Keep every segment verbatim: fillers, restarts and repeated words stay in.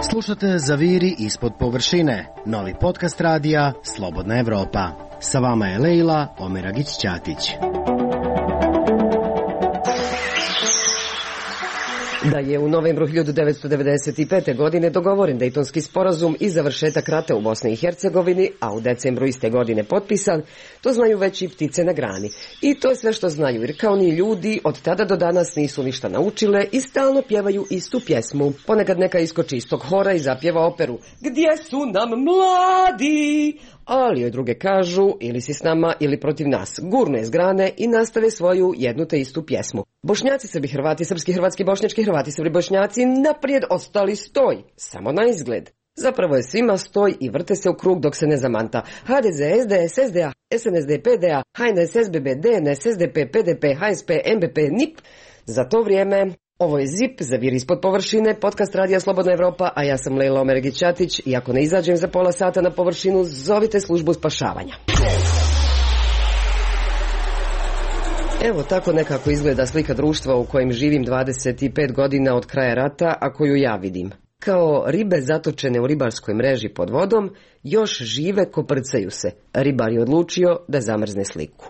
Slušate Zaviri ispod površine, novi podcast radija Slobodna Evropa. Sa vama je Lejla Omeragić-Ćatić. Da je u novembru hiljadu devetsto devedeset pete. godine dogovoren Dejtonski sporazum i završetak rata u Bosni i Hercegovini, a u decembru iste godine potpisan, to znaju već i ptice na grani. I to je sve što znaju, jer kao ni ljudi od tada do danas nisu ništa naučile i stalno pjevaju istu pjesmu. Ponekad neka iskoči iz tog hora i zapjeva operu "Gdje su nam mladi?", ali joj druge kažu ili si s nama ili protiv nas. Gurnu je s grane i nastave svoju jednu te istu pjesmu. Bošnjaci, Srbi, Hrvati, srpski, hrvatski, bošnjački, Hrvati, Srbi, Bošnjaci naprijed ostali stoj, samo na izgled. Zapravo je svima stoj i vrte se u krug dok se ne zamanta. ha de ze, es de es, es de a, es en es de pe de a, ha en es, es be be, de en es, es de pe, pe de pe, ha es pe, em be pe, nip. Za to vrijeme, ovo je Zip, Zaviri ispod površine, podcast radija Slobodna Evropa, a ja sam Lejla Omeragić-Ćatić i ako ne izađem za pola sata na površinu, zovite službu spašavanja. Evo tako nekako izgleda slika društva u kojem živim dvadeset pet godina od kraja rata, a koju ja vidim. Kao ribe zatočene u ribarskoj mreži pod vodom, još žive koprcaju se. Ribar je odlučio da zamrzne sliku.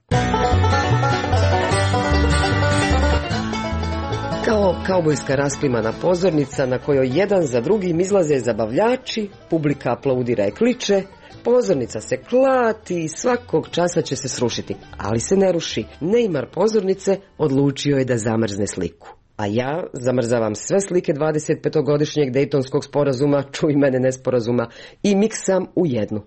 Kao kaubojska rasklimana pozornica na kojoj jedan za drugim izlaze zabavljači, publika aplaudira i kliče, pozornica se klati i svakog časa će se srušiti, ali se ne ruši. Neymar pozornice odlučio je da zamrzne sliku. A ja zamrzavam sve slike dvadesetpetogodišnjeg Dejtonskog sporazuma, čuj mene nesporazuma, i miksam u jednu.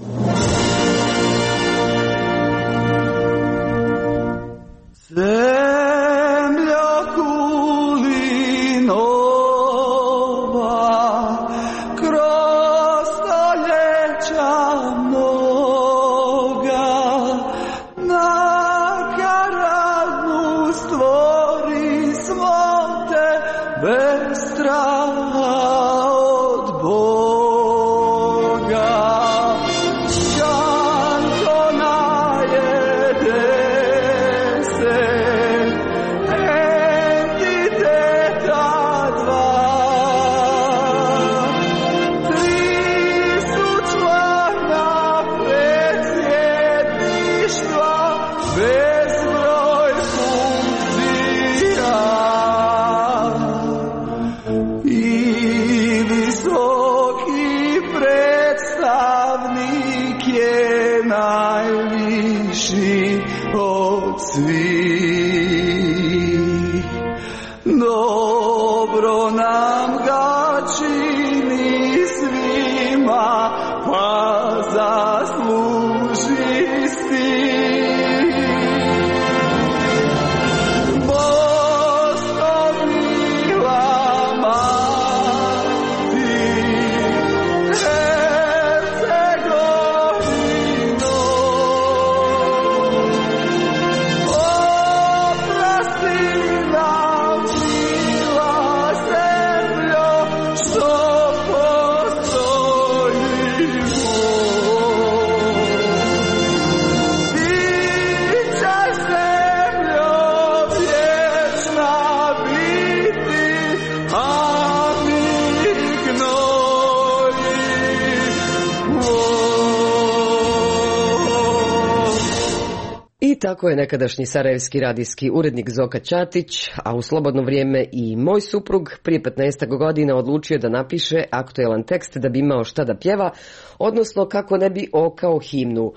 Tako je nekadašnji sarajevski radijski urednik Zoka Ćatić, a u slobodno vrijeme i moj suprug prije petnaest godina odlučio da napiše aktuelan tekst da bi imao šta da pjeva, odnosno kako ne bi okao himnu.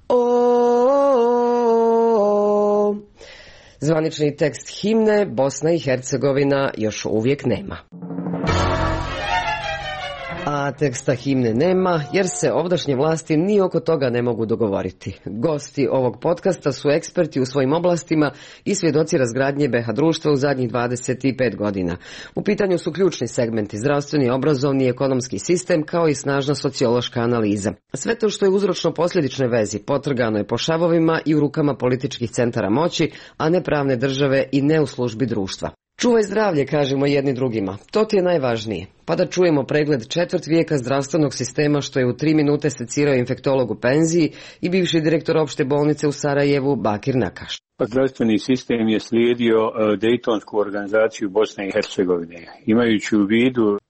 O, zvanični tekst himne Bosna i Hercegovina još uvijek nema. A teksta himne nema, jer se ovdašnje vlasti ni oko toga ne mogu dogovoriti. Gosti ovog podcasta su eksperti u svojim oblastima i svjedoci razgradnje be ha društva u zadnjih dvadeset pet godina. U pitanju su ključni segmenti: zdravstveni, obrazovni i ekonomski sistem, kao i snažna sociološka analiza. Sve to što je uzročno posljedične vezi potrgano je po šavovima i u rukama političkih centara moći, a ne pravne države i ne u službi društva. Čuvaj zdravlje, kažemo jedni drugima. To ti je najvažnije. Pa da čujemo pregled četvrt vijeka zdravstvenog sistema što je u tri minute secirao infektolog u penziji i bivši direktor opšte bolnice u Sarajevu Bakir Nakaš. Zdravstveni sistem je slijedio Dejtonsku organizaciju Bosne i Hercegovine. Imajući u vidu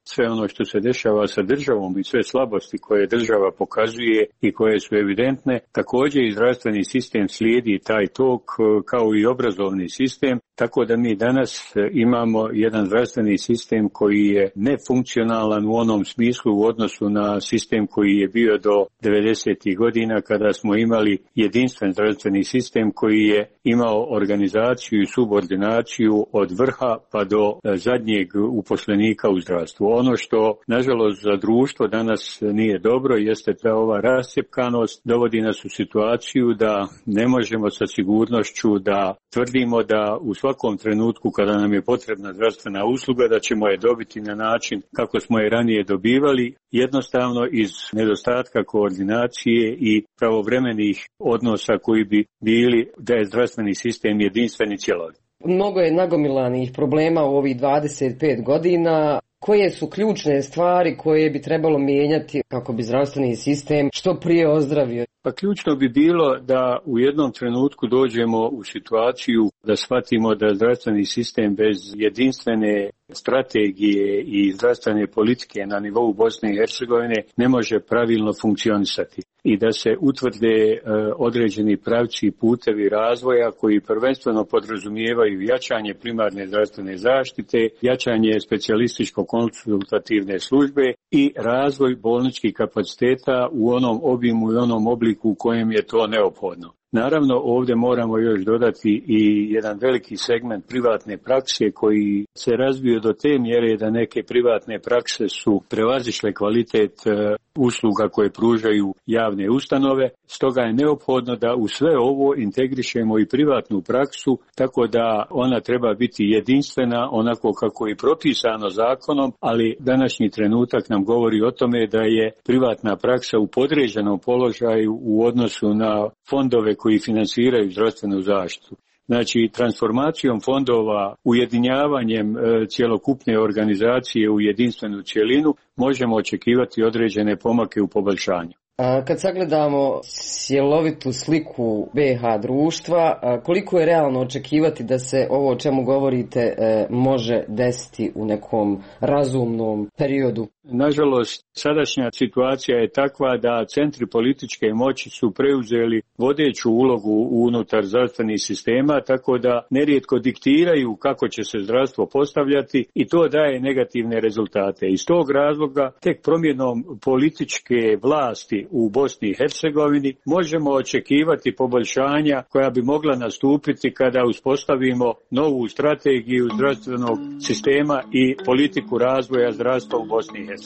sve ono što se dešava sa državom i sve slabosti koje država pokazuje i koje su evidentne, također i zdravstveni sistem slijedi taj tok kao i obrazovni sistem, tako da mi danas imamo jedan zdravstveni sistem koji je nefunkcionalan u onom smislu u odnosu na sistem koji je bio do devedesetih godina kada smo imali jedinstven zdravstveni sistem koji je imao organizaciju i subordinaciju od vrha pa do zadnjeg uposlenika u zdravstvu. Ono što nažalost za društvo danas nije dobro jeste da ova rascjepkanost dovodi nas u situaciju da ne možemo sa sigurnošću da tvrdimo da u svakom trenutku kada nam je potrebna zdravstvena usluga da ćemo je dobiti na način kako smo je ranije dobivali, jednostavno iz nedostatka koordinacije i pravovremenih odnosa koji bi bili da je zdravstveni sistem jedinstven i cjelovit. Mnogo je nagomilanih problema u ovih dvadeset pet godina. Koje su ključne stvari koje bi trebalo mijenjati kako bi zdravstveni sistem što prije ozdravio? Pa ključno bi bilo da u jednom trenutku dođemo u situaciju da shvatimo da zdravstveni sistem bez jedinstvene strategije i zdravstvene politike na nivou Bosne i Hercegovine ne može pravilno funkcionisati i da se utvrde e, određeni pravci i putevi razvoja koji prvenstveno podrazumijevaju jačanje primarne zdravstvene zaštite, jačanje specijalističko-konsultativne službe i razvoj bolničkih kapaciteta u onom obimu i onom obliku u kojem je to neophodno. Naravno, ovdje moramo još dodati i jedan veliki segment privatne prakse koji se razvio do te mjere da neke privatne prakse su prevazišle kvalitet usluga koje pružaju javne ustanove. Stoga je neophodno da u sve ovo integrišemo i privatnu praksu tako da ona treba biti jedinstvena onako kako je propisano zakonom, ali današnji trenutak nam govori o tome da je privatna praksa u podređenom položaju u odnosu na fondove koji finansiraju zdravstvenu zaštitu. Znači, transformacijom fondova, ujedinjavanjem e, cjelokupne organizacije u jedinstvenu cjelinu možemo očekivati određene pomake u poboljšanju. A kad sagledamo cjelovitu sliku be ha društva, koliko je realno očekivati da se ovo o čemu govorite e, može desiti u nekom razumnom periodu? Nažalost, sadašnja situacija je takva da centri političke moći su preuzeli vodeću ulogu unutar zdravstvenih sistema, tako da nerijetko diktiraju kako će se zdravstvo postavljati i to daje negativne rezultate. Iz tog razloga tek promjenom političke vlasti u Bosni i Hercegovini možemo očekivati poboljšanja koja bi mogla nastupiti kada uspostavimo novu strategiju zdravstvenog sistema i politiku razvoja zdravstva u Bosni i Hercegovini.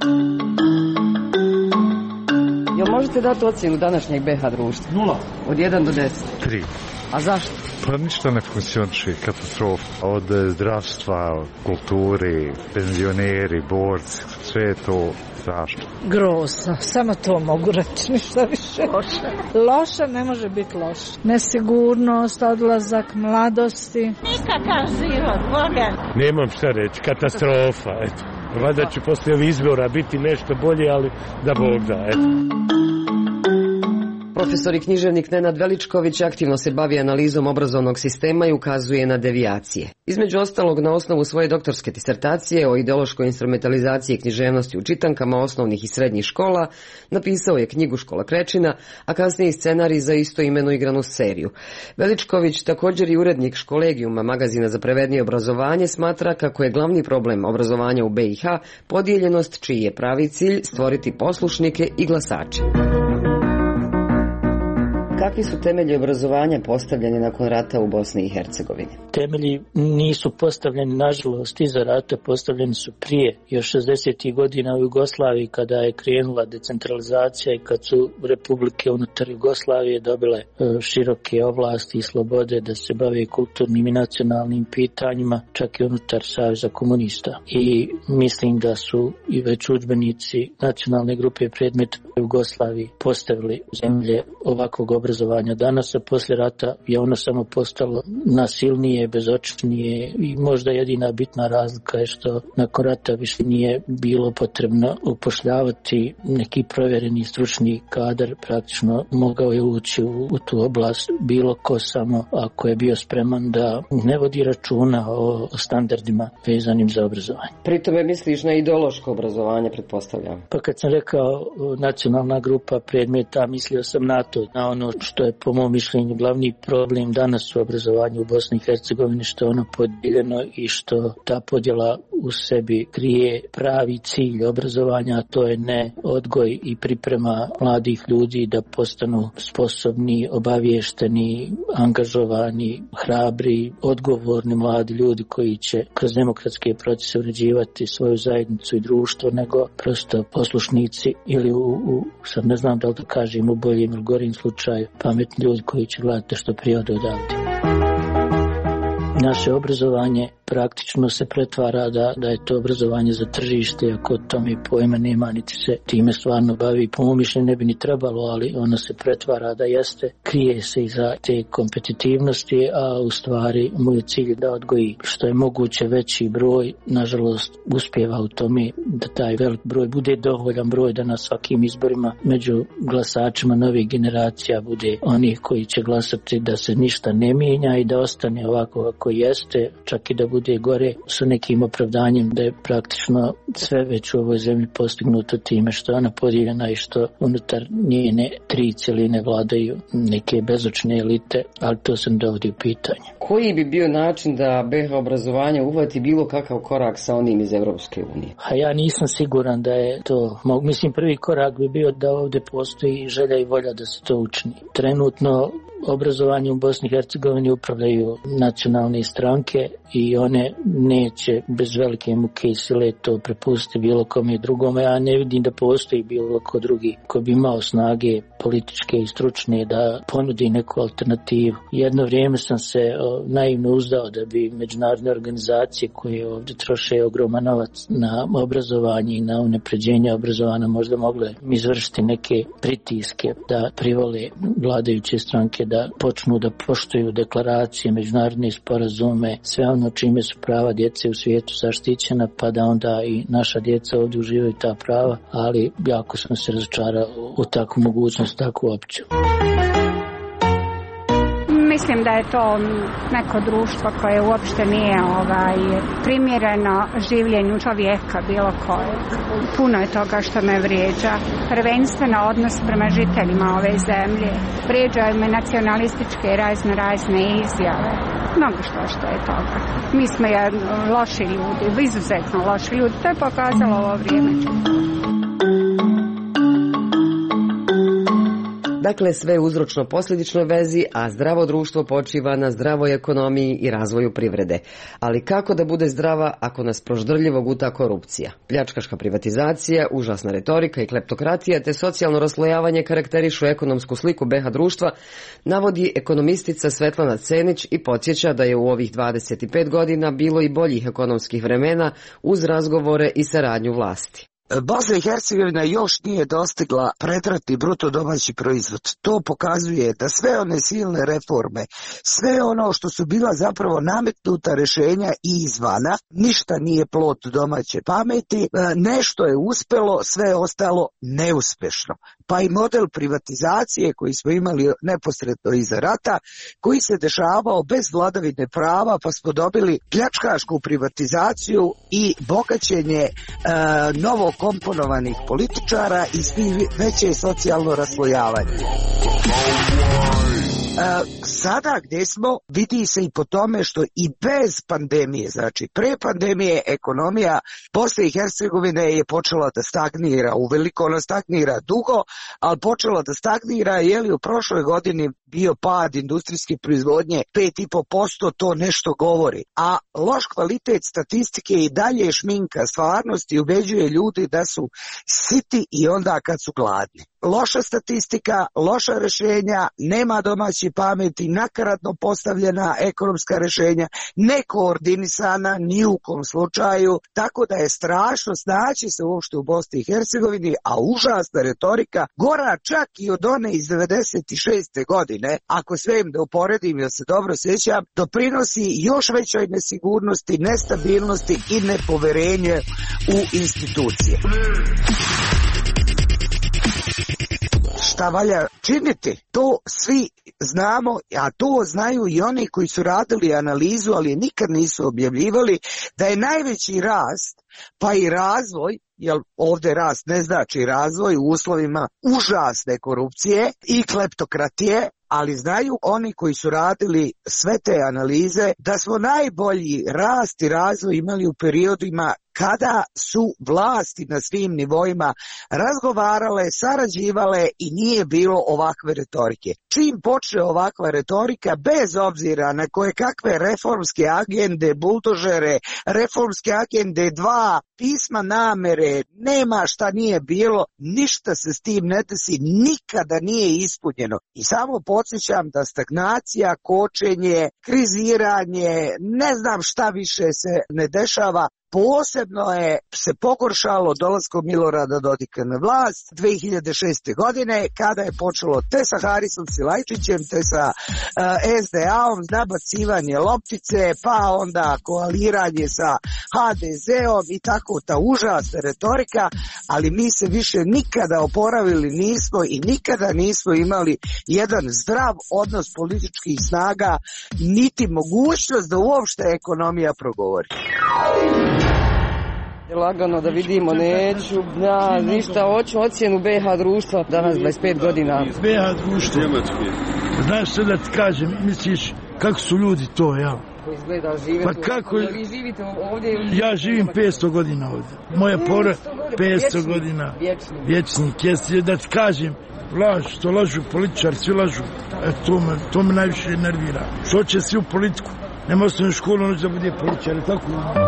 Jel možete dati ocjenu današnjeg be ha društva? Nula. Od jedan do deset? Tri. A zašto? Pa ništa ne funkcioniše, katastrofa. Od zdravstva, kulturi, penzioneri, borci, sve je to strašno. Grozno, samo to mogu reći, ništa više. Loše. Loše ne može biti loše. Nesigurnost, odlazak mladosti. Nikakav život, Boga. Nemam šta reći, katastrofa, eto. Valjda će poslije ovih izbora biti nešto bolje, ali da Bog da, eto. Profesor i književnik Nenad Veličković aktivno se bavi analizom obrazovnog sistema i ukazuje na devijacije. Između ostalog, na osnovu svoje doktorske disertacije o ideološkoj instrumentalizaciji književnosti u čitankama osnovnih i srednjih škola napisao je knjigu Škola Krečina, a kasnije i scenarij za istoimenu igranu seriju. Veličković, također i urednik Školegijuma, magazina za pravednije obrazovanje, smatra kako je glavni problem obrazovanja u be i ha podijeljenost čiji je pravi cilj stvoriti poslušnike i glasače. Kakvi su temelji obrazovanja postavljeni nakon rata u Bosni i Hercegovini? Temelji nisu postavljeni, nažalost, iza rata, postavljeni su prije, još šezdesetih godina u Jugoslaviji, kada je krenula decentralizacija i kad su republike unutar Jugoslavije dobile široke ovlasti i slobode da se bave kulturnim i nacionalnim pitanjima, čak i unutar Saveza komunista. I mislim da su i već udžbenici nacionalne grupe predmet Jugoslaviji postavili zemlje ovakvog obrazovanja obrazovanja danas, a poslije rata je ono samo postalo nasilnije, bezočnije i možda jedina bitna razlika je što nakon rata više nije bilo potrebno upošljavati neki provjereni stručni kadar, praktično mogao je ući u, u tu oblast bilo ko samo ako je bio spreman da ne vodi računa o, o standardima vezanim za obrazovanje. Pri tome misliš na ideološko obrazovanje, pretpostavljam? Pa kad sam rekao nacionalna grupa predmeta, mislio sam na to, na ono što je po mom mišljenju glavni problem danas u obrazovanju u Bosni i Hercegovini, što je ono podijeljeno i što ta podjela u sebi krije pravi cilj obrazovanja, a to je ne odgoj i priprema mladih ljudi da postanu sposobni, obavješteni, angažovani, hrabri, odgovorni mladi ljudi koji će kroz demokratske procese uređivati svoju zajednicu i društvo, nego prosto poslušnici ili u, u sad ne znam da li to kažem u boljem ili gorim slučaju, pametni ljudi koji će gledati što prije od odavde. Naše obrazovanje praktično se pretvara da, da je to obrazovanje za tržište, ako tome pojma nema, niti se time stvarno bavi. Po mom mišljenju ne bi ni trebalo, ali ono se pretvara da jeste, krije se iza te kompetitivnosti, a u stvari moj cilj da odgoji što je moguće veći broj. Nažalost, uspijeva u tome da taj velik broj bude dovoljan broj da na svakim izborima među glasačima novih generacija bude onih koji će glasati da se ništa ne mijenja i da ostane ovako kako jeste, čak i da bude gore sa nekim opravdanjem da je praktično sve već u ovoj zemlji postignuto time što je ona podijeljena i što unutar njene tri cjeline vladaju neke bezočne elite, ali to se ne dovodi u pitanje. Koji bi bio način da B iH obrazovanje uhvati bilo kakav korak sa onim iz Europske unije? A ja nisam siguran da je to, mislim prvi korak bi bio da ovdje postoji želja i volja da se to učini. Trenutno obrazovanje u Bosni i Hercegovini upravljaju nacionalne stranke i one neće bez velike muke i sile to prepustiti bilo kome drugome. Ja ne vidim da postoji bilo ko drugi ko bi imao snage političke i stručne da ponudi neku alternativu. Jedno vrijeme sam se o, naivno uzdao da bi međunarodne organizacije koje ovdje troše ogroman novac na obrazovanje i na unapređenje obrazovanja možda mogle izvršiti neke pritiske da privole vladajuće stranke da počnu da poštuju deklaracije, međunarodne sporazume, sve ono čime su prava djece u svijetu zaštićena, pa da onda i naša djeca ovdje uživaju ta prava, ali jako sam se razočarao u takvu mogućnost, takvu opciju. Mislim da je to neko društvo koje uopšte nije ovaj, primjereno življenju čovjeka bilo koje. Puno je toga što me vrijeđa. Prvenstveno odnos prema žiteljima ove zemlje. Vrijeđaju me nacionalističke razno razne izjave. Mnogo što što je toga. Mi smo ja, loši ljudi, izuzetno loši ljudi. To je pokazalo ovo vrijeme. Dakle, sve uzročno posljedičnoj vezi, a zdravo društvo počiva na zdravoj ekonomiji i razvoju privrede. Ali kako da bude zdrava ako nas proždrljivo guta korupcija? Pljačkaška privatizacija, užasna retorika i kleptokratija te socijalno raslojavanje karakterišu ekonomsku sliku B iH društva, navodi ekonomistica Svetlana Cenić i podsjeća da je u ovih dvadeset pet godina bilo i boljih ekonomskih vremena uz razgovore i saradnju vlasti. Bosna i Hercegovina još nije dostigla pretratni bruto domaći proizvod. To pokazuje da sve one silne reforme, sve ono što su bila zapravo nametnuta rješenja i izvana, ništa nije plod domaće pameti, nešto je uspjelo, sve ostalo neuspješno. Pa i model privatizacije koji smo imali neposredno iza rata, koji se dešavao bez vladavine prava, pa smo dobili pljačkašku privatizaciju i bogaćenje e, novo komponovanih političara i svi veće socijalno raslojavanje. E, sada gdje smo vidi se i po tome što i bez pandemije, znači pre pandemije ekonomija Bosne i Hercegovine je počela da stagnira, uveliko ona stagnira dugo, ali počela da stagnira jer je u prošloj godini bio pad industrijske proizvodnje pet i po posto, to nešto govori. A loš kvalitet statistike i dalje šminka stvarnosti, ubeđuje ljudi da su siti i onda kad su gladni. loša statistika, loša rješenja, nema domaće pameti, nakaradno postavljena ekonomska rješenja, nekoordinisana ni u kom slučaju, tako da je strašno snaći se uopšte u Bosni i Hercegovini, a užasna retorika, gora čak i od one iz devedeset šeste godine, ako sve im da uporedim, jer se dobro sjećam, doprinosi još većoj nesigurnosti, nestabilnosti i nepoverenje u institucije. Šta valja činiti? To svi znamo, a to znaju i oni koji su radili analizu, ali nikad nisu objavljivali, da je najveći rast, pa i razvoj, jer ovdje rast ne znači razvoj u uslovima užasne korupcije i kleptokratije, ali znaju oni koji su radili sve te analize da smo najbolji rast i razvoj imali u periodima kada su vlasti na svim nivoima razgovarale, sarađivale i nije bilo ovakve retorike. Čim počne ovakva retorika, bez obzira na koje kakve reformske agende, buldožere, reformske agende dva, pisma namere, nema šta nije bilo, ništa se s tim ne desi, nikada nije ispunjeno. I samo podsjećam da stagnacija, kočenje, kriziranje, ne znam šta više se ne dešava. Posebno je se pogoršalo dolaskom Milorada Dodika na vlast dve hiljade šeste. godine, kada je počelo te sa Harisom Silajčićem, te sa uh, es de a-om, nabacivanje loptice, pa onda koaliranje sa ha de ze-om i tako ta užasna retorika, ali mi se više nikada oporavili nismo i nikada nismo imali jedan zdrav odnos političkih snaga, niti mogućnost da uopšte ekonomija progovori. Lagano da vidimo, neću, ja, ništa, hoću ocjenu be ha društva, danas dvadeset pet godina. be ha društvo, znaš što da ti kažem, misliš kako su ljudi to, ja? Izgleda, živite, pa kako, vi živite ovdje? Ja živim petsto godina ovdje, moja pora petsto godina, vječnik, jesi da ti kažem, laž, što lažu političari, svi lažu, e, to, me, to me najviše nervira, što će svi u politiku, nema osnovnu školu, noć da bude političar, tako.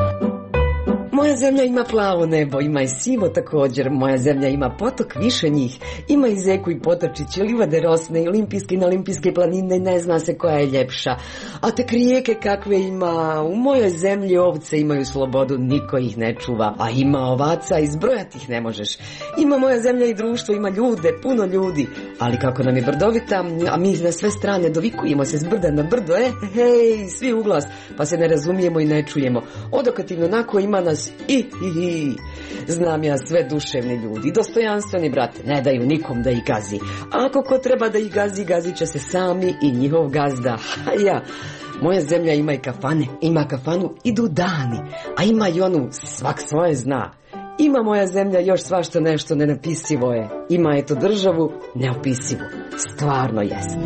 Moja zemlja ima plavo nebo, ima i sivo također. Moja zemlja ima potok, više njih. Ima i zeku i potočić, i livade rosne, i olimpijske i neolimpijske planine, ne zna se koja je ljepša. A tek rijeke kakve ima, u mojoj zemlji ovce imaju slobodu, niko ih ne čuva. A ima ovaca, izbrojati ih ne možeš. Ima moja zemlja i društvo, ima ljude, puno ljudi. Ali kako nam je brdovita, a mi na sve strane dovikujemo se s brda na brdo, e, hej, svi u glas, pa se ne razumijemo i ne čujemo. Odokativno onako ima nas I, i, i. Znam ja sve duševni ljudi, dostojanstveni brate, ne daju nikom da ih gazi. A ako ko treba da ih gazi, gazit će se sami i njihov gazda. Ha ja, moja zemlja ima i kafane, ima kafanu, idu dani, a ima i onu svak svoje zna. Ima moja zemlja još svašta nešto nenapisivo je. Ima eto državu neopisivu. Stvarno jest.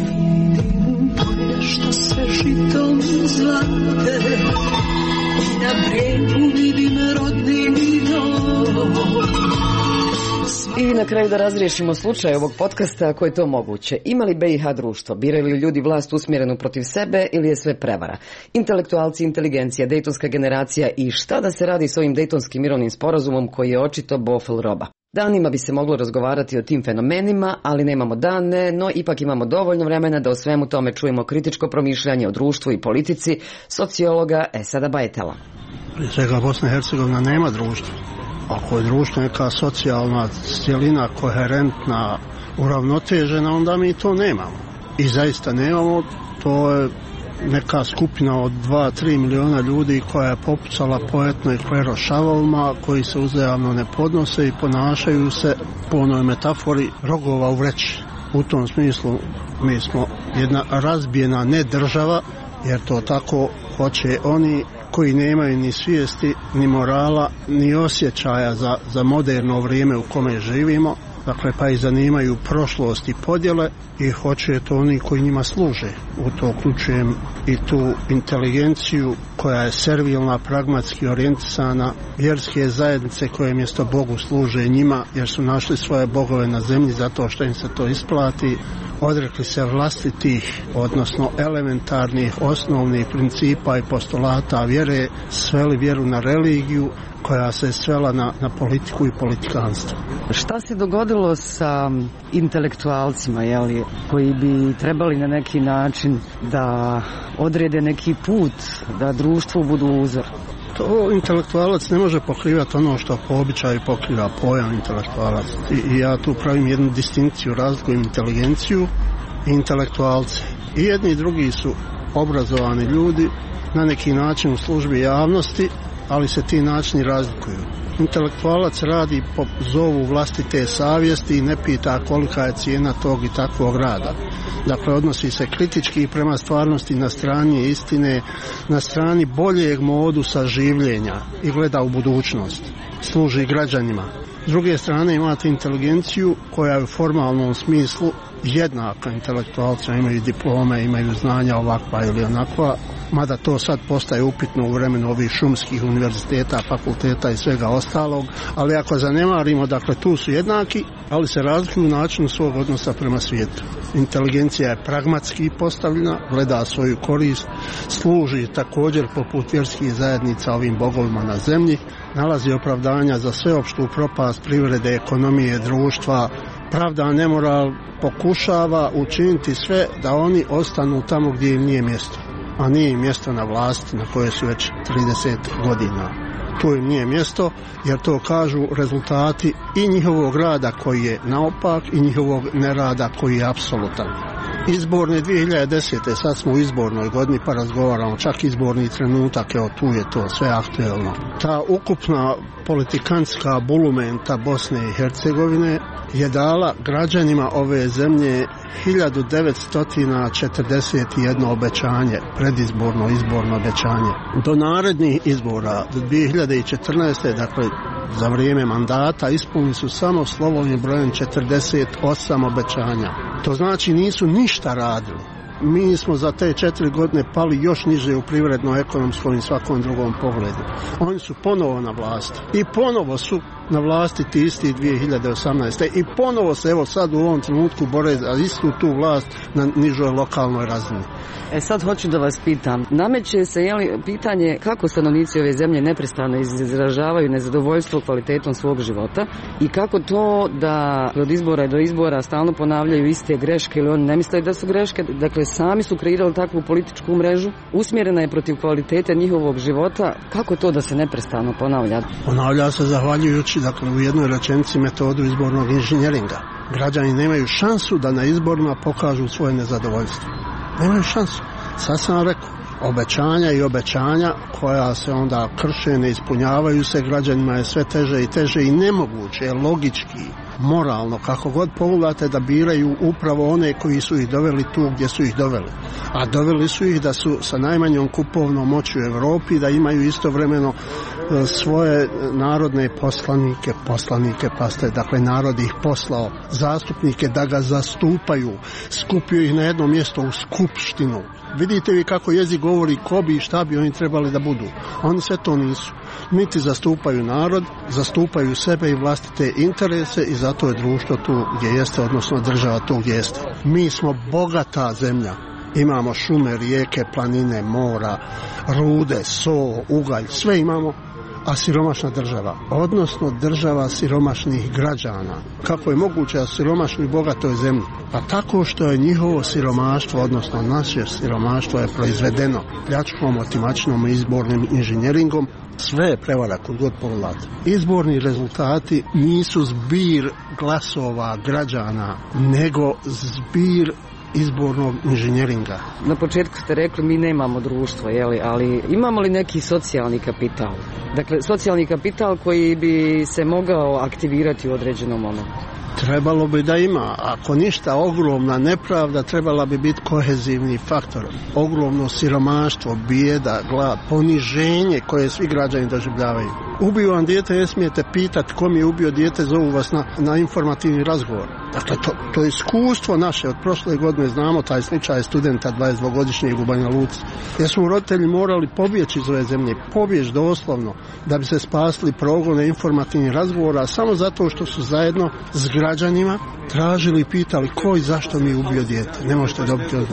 Što se žitom zlate na bregu vidim rodni dom. I na kraju da razriješimo slučaj ovog podcasta, ako je to moguće. Ima li be i ha društvo? Biraju li ljudi vlast usmjerenu protiv sebe ili je sve prevara? Intelektualci, inteligencija, dejtonska generacija i šta da se radi s ovim dejtonskim mirovnim sporazumom koji je očito bofl roba? Danima bi se moglo razgovarati o tim fenomenima, ali nemamo dane, no ipak imamo dovoljno vremena da o svemu tome čujemo kritičko promišljanje o društvu i politici sociologa Esada Bajetela. Prije svega Bosna i Hercegovina nema društva. Ako je društvo neka socijalna cjelina, koherentna, uravnotežena, onda mi to nemamo. I zaista nemamo, to je neka skupina od dva do tri miliona ljudi koja je popucala po etno i klerošavovima, koji se uzajamno ne podnose i ponašaju se po onoj metafori rogova u vreći. U tom smislu mi smo jedna razbijena ne država, jer to tako hoće oni koji nemaju ni svijesti, ni morala, ni osjećaja za, za moderno vrijeme u kome živimo, dakle pa i zanimaju prošlost i podjele i hoće to oni koji njima služe. U to uključujem i tu inteligenciju koja je servilna, pragmatski orijentisana, vjerske zajednice koje mjesto Bogu služe njima jer su našli svoje bogove na zemlji zato što im se to isplati, odrekli se vlastitih, odnosno elementarnih, osnovnih principa i postulata vjere, sveli vjeru na religiju koja se svela na, na politiku i politikanstvo. Šta se dogodilo sa intelektualcima, jeli, koji bi trebali na neki način da odrede neki put, da društvu budu uzor? To intelektualac ne može pokrivati ono što po običaju pokriva pojam intelektualac. I, i ja tu pravim jednu distinkciju, razlikujem inteligenciju i intelektualce. I jedni i drugi su obrazovani ljudi, na neki način u službi javnosti, ali se ti načini razlikuju. Intelektualac radi po zovu vlastite savjesti i ne pita kolika je cijena tog i takvog rada. Dakle, odnosi se kritički prema stvarnosti, na strani istine, na strani boljeg modusa življenja i gleda u budućnost. Služi građanima. S druge strane imate inteligenciju koja je u formalnom smislu jednaka intelektualca, imaju diplome, imaju znanja ovakva ili onakva, mada to sad postaje upitno u vremenu ovih šumskih univerziteta, fakulteta i svega ostalog, ali ako zanemarimo, dakle tu su jednaki, ali se razlikuju u načinu svog odnosa prema svijetu. Inteligencija je pragmatski postavljena, gleda svoju korist, služi također poput vjerskih zajednica ovim bogovima na zemlji, nalazi opravdanja za sveopštu propast privrede, ekonomije, društva, pravda, nemoral, pokušava učiniti sve da oni ostanu tamo gdje im nije mjesto, a nije im mjesto na vlasti na koje su već trideset godina. Tu im nije mjesto, jer to kažu rezultati i njihovog rada koji je naopak i njihovog nerada koji je apsolutan. Izborne dvije hiljade desete. sad smo u izbornoj godini pa razgovaramo, čak izborni trenutak, evo tu je to sve aktuelno. Ta ukupna politikantska bulumenta Bosne i Hercegovine je dala građanima ove zemlje hiljadu devetsto četrdeset jedno obećanje, predizborno izborno obećanje. Do narednih izbora, do dvije hiljade četrnaeste. dakle za vrijeme mandata, ispunili su samo slovom i brojem četrdeset osam obećanja. To znači nisu ništa radili. Mi smo za te četiri godine pali još niže u privredno, ekonomskom i svakom drugom pogledu. Oni su ponovo na vlasti. I ponovo su na vlasti ti isti dvije hiljade osamnaeste. I ponovo se evo sad u ovom trenutku bore za istu tu vlast na nižoj lokalnoj razini. E sad hoću da vas pitam. Nameće se jeli, pitanje kako stanovnici ove zemlje neprestano izražavaju nezadovoljstvo kvalitetom svog života i kako to da od izbora do izbora stalno ponavljaju iste greške ili oni ne misle da su greške. Dakle, sami su kreirali takvu političku mrežu, usmjerena je protiv kvalitete njihovog života. Kako to da se neprestano ponavlja? Ponavlja se zahvaljujući, dakle, u jednoj rečenici metodu izbornog inženjeringa. Građani nemaju šansu da na izborima pokažu svoje nezadovoljstvo. Nemaju šansu. Sad sam rekao, obećanja i obećanja koja se onda krše, ne ispunjavaju se, građanima je sve teže i teže i nemoguće je logički, moralno, kako god pogledate, da biraju upravo one koji su ih doveli tu gdje su ih doveli. A doveli su ih da su sa najmanjom kupovnom moći u Europi, da imaju istovremeno svoje narodne poslanike, poslanike, paste, dakle narod ih poslao, zastupnike da ga zastupaju, skupio ih na jedno mjesto u skupštinu. Vidite vi kako jezik govori ko bi i šta bi oni trebali da budu. Oni sve to nisu. Niti zastupaju narod, zastupaju sebe i vlastite interese i zato je društvo tu gdje jeste, odnosno država tu gdje jeste. Mi smo bogata zemlja. Imamo šume, rijeke, planine, mora, rude, so, ugalj, sve imamo, a siromašna država, odnosno država siromašnih građana. Kako je moguće da siromašni u bogatoj zemlji? Pa tako što je njihovo siromaštvo, odnosno naše siromaštvo je proizvedeno pljačkom, otimačinom i izbornim inženjeringom. Sve je prevara kod god pogledate. Izborni rezultati nisu zbir glasova građana, nego zbir izbornog inženjeringa. Na početku ste rekli mi nemamo društvo, jeli, ali imamo li neki socijalni kapital? Dakle, socijalni kapital koji bi se mogao aktivirati u određenom momentu. Trebalo bi da ima. Ako ništa, ogromna nepravda trebala bi biti kohezivni faktor. Ogromno siromaštvo, bijeda, glad, poniženje koje svi građani doživljavaju. Ubiju vam dijete, ne smijete pitati kom je ubio dijete, zovu vas na, na informativni razgovor. Dakle, to, to je iskustvo naše. Od prošle godine znamo taj slučaj studenta dvadesetdvogodišnjeg u Banja Luci. Jer su roditelji morali pobjeći iz ove zemlje, pobjeći doslovno, da bi se spasili progone informativnih razgovora, samo zato što su zajedno s građanima tražili i pitali ko i zašto mi je ubio dijete. Ne možete dobiti odgovor.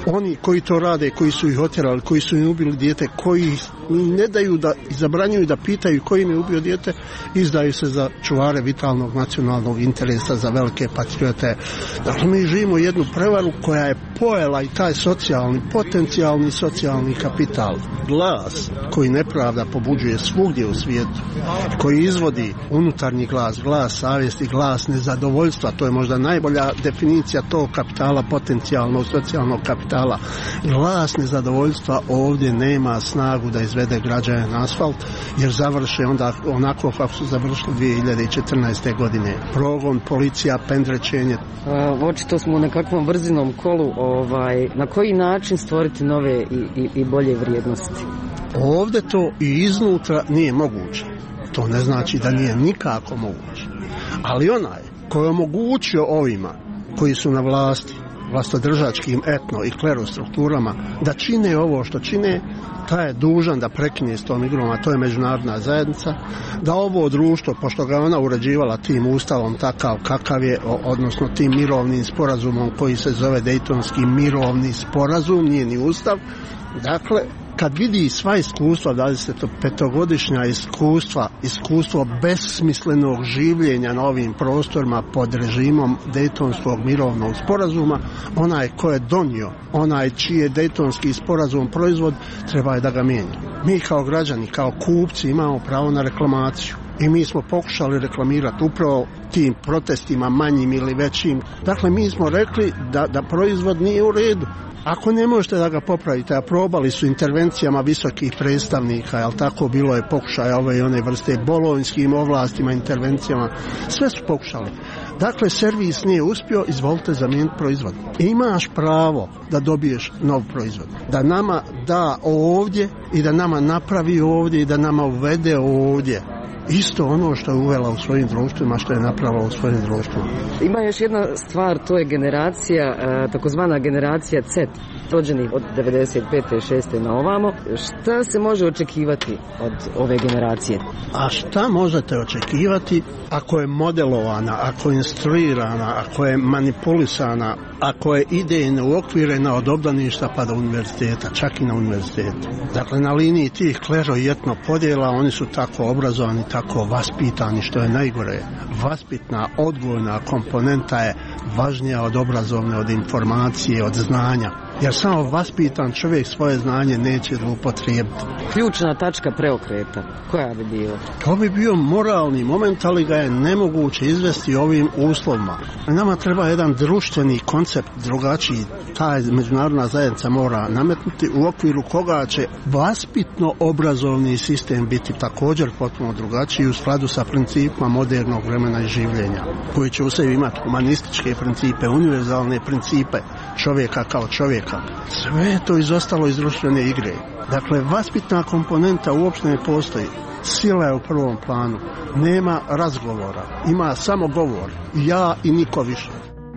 Oni koji to rade, koji su ih otjerali, koji su im ubili dijete, koji ne daju da, zabranjuju da pitaju koji im je ubio dijete, izdaju se za čuvare vitalnog nacionalnog interesa, za velike patriote. Dakle, mi živimo jednu prevaru koja je pojela i taj socijalni, potencijalni socijalni kapital. Glas koji nepravda pobuđuje svugdje u svijetu, koji izvodi unutarnji glas, glas savjesti, glas nezadovoljstva, to je možda najbolja definicija tog kapitala, potencijalnog socijalnog kapitala. Glas nezadovoljstva ovdje nema snagu da izvede građane na asfalt, jer završe onda onako kako su završili dvije hiljade četrnaeste. godine. Progon, policija, pendrečenje. Očito smo u nekakvom brzinom kolu. Ovaj, na koji način stvoriti nove i, i, i bolje vrijednosti? Ovdje to i iznutra nije moguće. To ne znači da nije nikako moguće. Ali onaj koji je omogućio ovima koji su na vlasti, vlastodržačkim etno i klerostrukturama, da čine ovo što čine, taj je dužan da prekine s tom igrom, a to je međunarodna zajednica, da ovo društvo, pošto ga ona uređivala tim ustavom takav kakav je, odnosno tim mirovnim sporazumom koji se zove Dejtonski mirovni sporazum, nije ni ustav, dakle, kad vidi sva iskustva, dvadesetpetogodišnja iskustva, iskustvo besmislenog življenja na ovim prostorima pod režimom Dejtonskog mirovnog sporazuma, onaj ko je donio, onaj čiji je Dejtonski sporazum proizvod, treba je da ga mijenja. Mi kao građani, kao kupci imamo pravo na reklamaciju. I mi smo pokušali reklamirati upravo tim protestima manjim ili većim. Dakle, mi smo rekli da, da proizvod nije u redu. Ako ne možete da ga popravite, a probali su intervencijama visokih predstavnika, jel tako, bilo je pokušaja ove i one vrste, bolonjskim ovlastima, intervencijama, sve su pokušali. Dakle, servis nije uspio, izvolite zamijeniti proizvod. Imaš pravo da dobiješ nov proizvod. Da nama da ovdje i da nama napravi ovdje i da nama uvede ovdje. Isto ono što je uvela u svojim društvima, što je napravila u svojim društvima. Ima još jedna stvar, to je generacija, takozvana generacija C, rođenih od devedeset pete šeste na ovamo. Šta se može očekivati od ove generacije? A šta možete očekivati ako je modelovana, ako je instruirana, ako je manipulisana, ako je idejno uokvirena od obdaništa pa do univerziteta, čak i na univerzitetu. Dakle, na liniji tih klero i etno podjela oni su tako obrazovani, tako vaspitani, što je najgore. Vaspitna, odgojna komponenta je važnija od obrazovne, od informacije, od znanja. Jer samo vaspitan čovjek svoje znanje neće zloupotrijebiti. Ključna tačka preokreta, koja bi bila? To bi bio moralni moment, ali ga je nemoguće izvesti ovim uslovima. Nama treba jedan društveni koncept drugačiji. Taj međunarodna zajednica mora nametnuti, u okviru koga će vaspitno obrazovni sistem biti također potpuno drugačiji u skladu sa principima modernog vremena i življenja, koji će u sebi imati humanističke principe, univerzalne principe čovjeka kao čovjeka. Sve je to izostalo iz društvene igre. Dakle, vaspitna komponenta uopšte ne postoji. Sila je u prvom planu. Nema razgovora. Ima samo govor. Ja i niko više.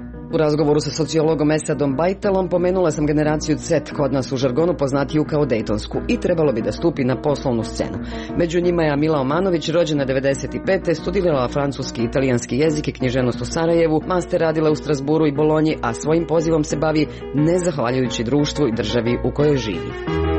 U razgovoru sa sociologom Esadom Bajtelom pomenula sam generaciju C, kod nas u žargonu poznatiju kao Dejtonsku, i trebalo bi da stupi na poslovnu scenu. Među njima je Amila Omanović, rođena devedeset pete. studirala francuski i italijanski jezik i književnost u Sarajevu, master radila u Strasburu i Bolonji, a svojim pozivom se bavi nezahvaljujući društvu i državi u kojoj živi.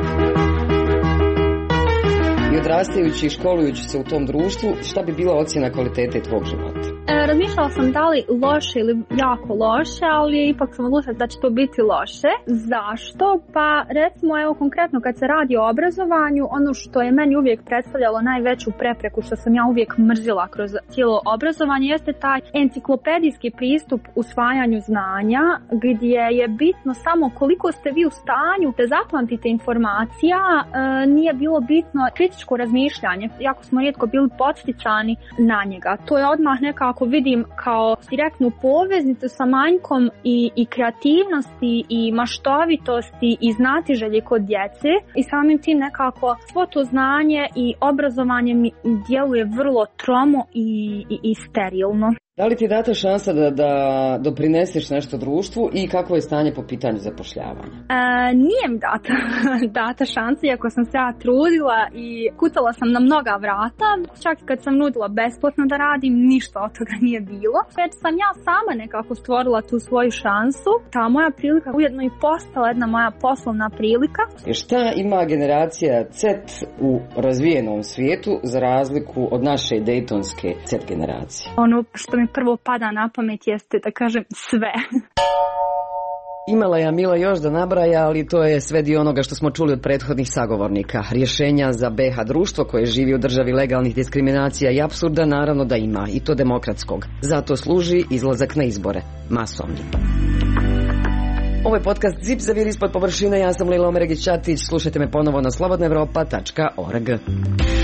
I odrastajući i školujući se u tom društvu, šta bi bila ocjena kvalitete tvog života? E, razmišljala sam da li loše ili jako loše, ali ipak sam odlučila da će to biti loše. Zašto? Pa recimo, evo konkretno kad se radi o obrazovanju, ono što je meni uvijek predstavljalo najveću prepreku, što sam ja uvijek mrzila kroz cijelo obrazovanje, jeste taj enciklopedijski pristup usvajanju znanja, gdje je bitno samo koliko ste vi u stanju da zapamtite informacija, e, nije bilo bitno kritičko razmišljanje. Jako smo rijetko bili podsticani na njega. To je odmah nekako vidim kao direktnu poveznicu sa manjkom i, i kreativnosti i maštovitosti i znatiželje kod djece, i samim tim nekako svo to znanje i obrazovanje mi djeluje vrlo tromo i, i, i sterilno. Da li ti data šansa da, da doprineseš nešto društvu i kakvo je stanje po pitanju zapošljavanja? E, nije mi data, data šansa, iako sam se ja trudila i kucala sam na mnoga vrata. Čak i kad sam nudila besplatno da radim, ništa od toga nije bilo. Već sam ja sama nekako stvorila tu svoju šansu. Ta moja prilika ujedno i postala jedna moja poslovna prilika. I šta ima generacija Z u razvijenom svijetu za razliku od naše dejtonske Z generacije? Ono što mi prvo pada na pamet jeste, da kažem, sve. Imala je Mila još da nabraja, ali to je sve dio onoga što smo čuli od prethodnih sagovornika. Rješenja za B iH društvo koje živi u državi legalnih diskriminacija i apsurda naravno da ima, i to demokratskog. Zato služi izlazak na izbore, masovni. Ovo je podcast Zip zaviri ispod površine, ja sam Leila Omeregić-Ćatić, slušajte me ponovo na slobodna evropa tačka org.